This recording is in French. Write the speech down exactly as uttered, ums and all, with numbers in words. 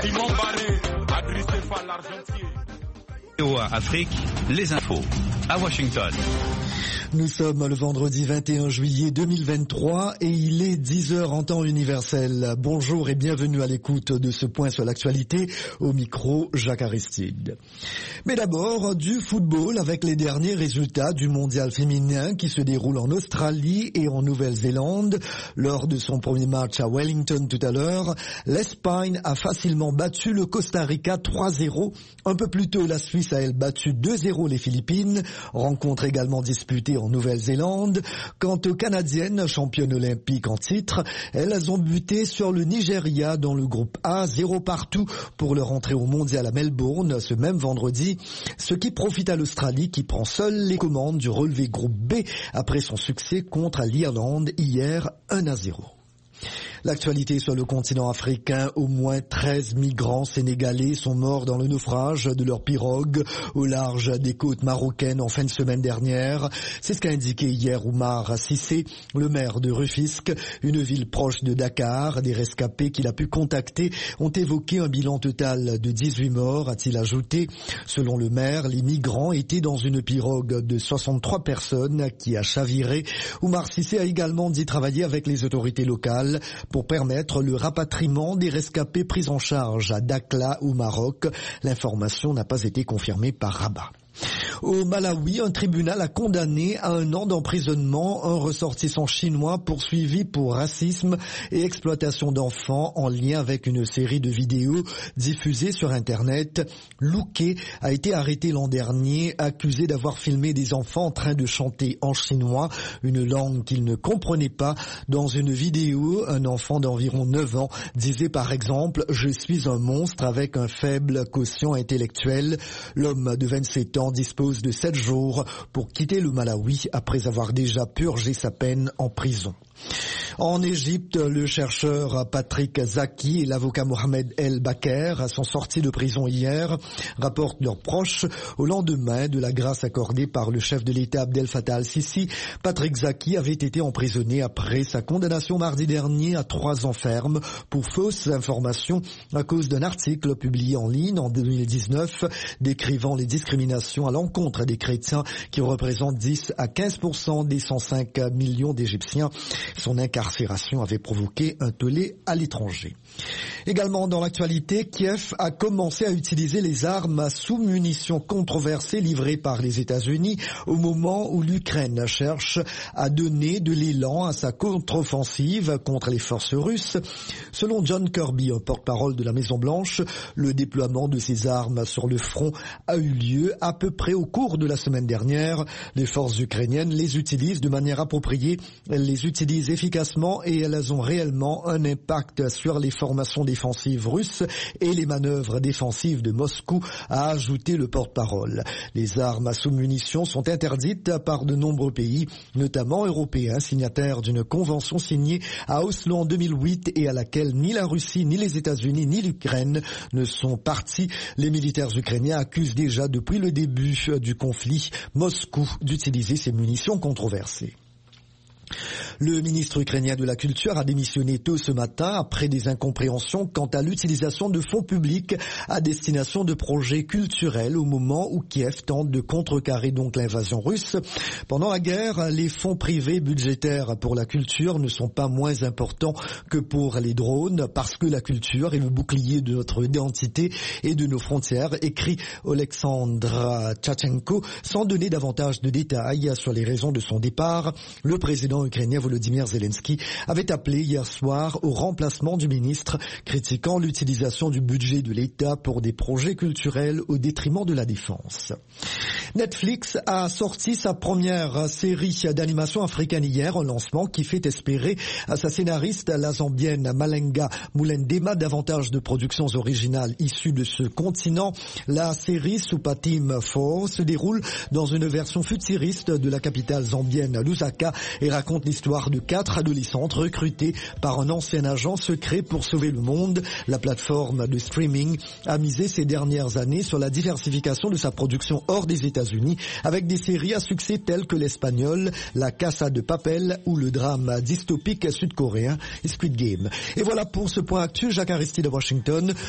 Afrique, les infos à Washington. Nous sommes le vendredi vingt et un juillet deux mille vingt-trois et il est dix heures en temps universel. Bonjour et bienvenue à l'écoute de ce point sur l'actualité. Au micro, Jacques Aristide. Mais d'abord, du football avec les derniers résultats du mondial féminin qui se déroule en Australie et en Nouvelle-Zélande. Lors de son premier match à Wellington tout à l'heure, l'Espagne a facilement battu le Costa Rica trois zéro. Un peu plus tôt, la Suisse a elle battu deux zéro les Philippines. Rencontre également disputée en Nouvelle-Zélande. Quant aux Canadiennes, championnes olympiques en titre, elles ont buté sur le Nigeria dans le groupe A, zéro partout pour leur entrée au mondial à Melbourne ce même vendredi, ce qui profite à l'Australie qui prend seule les commandes du relevé groupe B après son succès contre l'Irlande hier un à zéro. L'actualité sur le continent africain, au moins treize migrants sénégalais sont morts dans le naufrage de leur pirogue au large des côtes marocaines en fin de semaine dernière. C'est ce qu'a indiqué hier Oumar Cissé, le maire de Rufisque, une ville proche de Dakar. Des rescapés qu'il a pu contacter ont évoqué un bilan total de dix-huit morts, a-t-il ajouté. Selon le maire, les migrants étaient dans une pirogue de soixante-trois personnes qui a chaviré. Oumar Cissé a également dit travailler avec les autorités locales pour permettre le rapatriement des rescapés pris en charge à Dakhla au Maroc. L'information n'a pas été confirmée par Rabat. Au Malawi, un tribunal a condamné à un an d'emprisonnement un ressortissant chinois poursuivi pour racisme et exploitation d'enfants en lien avec une série de vidéos diffusées sur Internet. Louké a été arrêté l'an dernier, accusé d'avoir filmé des enfants en train de chanter en chinois, une langue qu'il ne comprenait pas. Dans une vidéo, un enfant d'environ neuf ans disait par exemple « Je suis un monstre avec un faible quotient intellectuel ». L'homme de vingt-sept ans dispose de sept jours pour quitter le Malawi après avoir déjà purgé sa peine en prison. En Égypte, le chercheur Patrick Zaki et l'avocat Mohamed El Baker sont sortis de prison hier, rapportent leurs proches, au lendemain de la grâce accordée par le chef de l'État Abdel Fattah al-Sisi. Patrick Zaki avait été emprisonné après sa condamnation mardi dernier à trois ans ferme pour fausses informations à cause d'un article publié en ligne en deux mille dix-neuf décrivant les discriminations à l'encontre des chrétiens qui représentent dix à quinze pour cent des cent cinq millions d'Égyptiens. Son incarcération avait provoqué un tollé à l'étranger. Également dans l'actualité, Kiev a commencé à utiliser les armes à sous-munitions controversées livrées par les États-Unis au moment où l'Ukraine cherche à donner de l'élan à sa contre-offensive contre les forces russes. Selon John Kirby, un porte-parole de la Maison-Blanche, le déploiement de ces armes sur le front a eu lieu à peu près au cours de la semaine dernière. Les forces ukrainiennes les utilisent de manière appropriée, elles les utilisent efficacement et elles ont réellement un impact sur les formations défensives russes et les manœuvres défensives de Moscou, a ajouté le porte-parole. Les armes à sous-munitions sont interdites par de nombreux pays, notamment européens, signataires d'une convention signée à Oslo en deux mille huit et à laquelle ni la Russie, ni les États-Unis, ni l'Ukraine ne sont partis. Les militaires ukrainiens accusent déjà depuis le début du conflit Moscou d'utiliser ces munitions controversées. Le ministre ukrainien de la Culture a démissionné tôt ce matin après des incompréhensions quant à l'utilisation de fonds publics à destination de projets culturels au moment où Kiev tente de contrecarrer donc l'invasion russe. Pendant la guerre, les fonds privés budgétaires pour la culture ne sont pas moins importants que pour les drones parce que la culture est le bouclier de notre identité et de nos frontières, écrit Oleksandr Tchatchenko. Sans donner davantage de détails sur les raisons de son départ, le président ukrainien Volodymyr Zelensky avait appelé hier soir au remplacement du ministre, critiquant l'utilisation du budget de l'État pour des projets culturels au détriment de la défense. Netflix a sorti sa première série d'animation africaine hier, un lancement qui fait espérer à sa scénariste, la Zambienne Malenga Mulendema, davantage de productions originales issues de ce continent. La série Supatim quatre se déroule dans une version futuriste de la capitale zambienne Lusaka et raconte l'histoire de quatre adolescentes recrutées par un ancien agent secret pour sauver le monde. La plateforme de streaming a misé ces dernières années sur la diversification de sa production hors des États-Unis avec des séries à succès telles que l'Espagnol, La Casa de Papel ou le drame dystopique sud-coréen Squid Game. Et voilà pour ce point actu. Jacques Aristide à Washington.